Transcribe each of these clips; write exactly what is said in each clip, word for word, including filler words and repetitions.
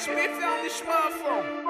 Spiffy on this smartphone.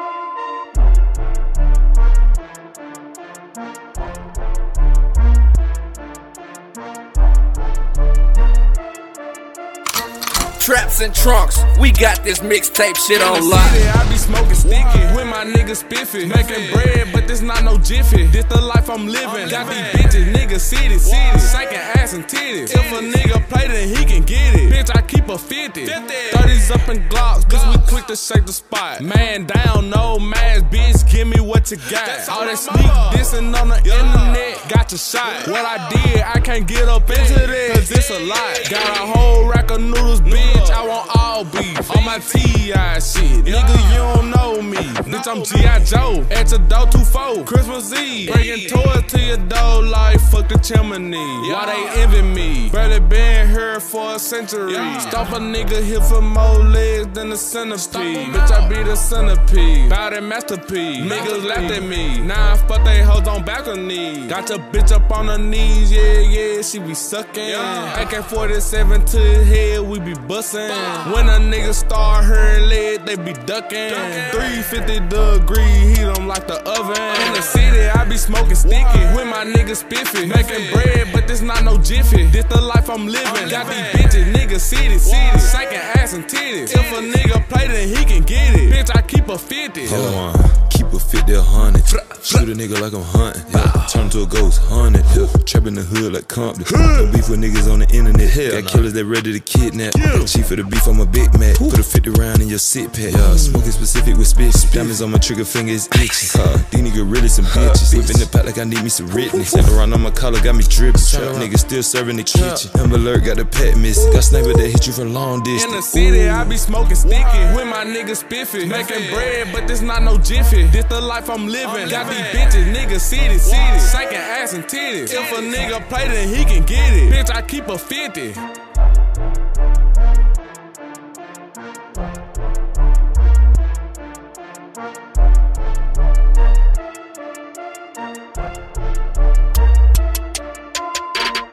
Traps and trunks, we got this mixtape shit on lock. I be smoking sticky with my niggas spiffy. Making bread, but this not no jiffy. This the life I'm living. Got these bitches, niggas city, city, shaking ass and titties. If a nigga play, then he can get it. Bitch, I keep a fifty. thirties up in Glocks, cause we quick to shake the spot. Man down, no mask, bitch, give me what you got. All that sneak dissing on the internet, got your shot. What I did, I can't get up into that, cause it's a lot. Got a whole rack of noodles, bitch. I want all beef on my T I shit. Nigga, you don't know me. Bitch, I'm G I Joe at your door two four. Christmas Eve, bringing toys to your door like fuck the chimney. Why they envy me? Barely been here for a century. Stop a nigga here for more legs than the centipede. Bitch, I be the centipede. Bout that masterpiece. Niggas laughed at me. Now I fuck they hoes on balcony. Got your bitch up on her knees, yeah, yeah, she be sucking. A K forty-seven to his head, we be bustin'. When a nigga start hearing lead, they be ducking. three fifty degree heat, I'm like the oven. In the city, I be smoking sticky with my niggas spiffy. Making bread, but this not no jiffy. This the life I'm living. Got these bitches, niggas city, city, shaking ass and titties. If a nigga play, then he can get it. Bitch, I keep a fifty. Hold on, keep a fifty, a hundred. Shoot a nigga like I'm hunting. Yeah. Turn to a ghost, hunted. Yeah. Trap in the hood like Compton. No beef with niggas on the internet. Hell Got nah. killers that ready to kidnap. Yeah. Chief of the beef, I'm a Big Mac. Put a fifty round in your sit pack. Yeah. Smoking specific with spit. Diamonds on my trigger finger is itchy. Uh, these niggas really some bitches. Whipping the pot like I need me some richness. Sand around on my collar, got me dripping. Trap niggas still serving the kitchen. Amber alert, got the pet missing. Got sniper that hit you from long distance. In the city, I be smoking sticky with my niggas spiffy. Making bread, but this not no jiffy. This the life I'm living. Got these bitches, niggas city, city, shaking ass and titties. If a nigga play, then he can get it. Bitch, I keep a fifty.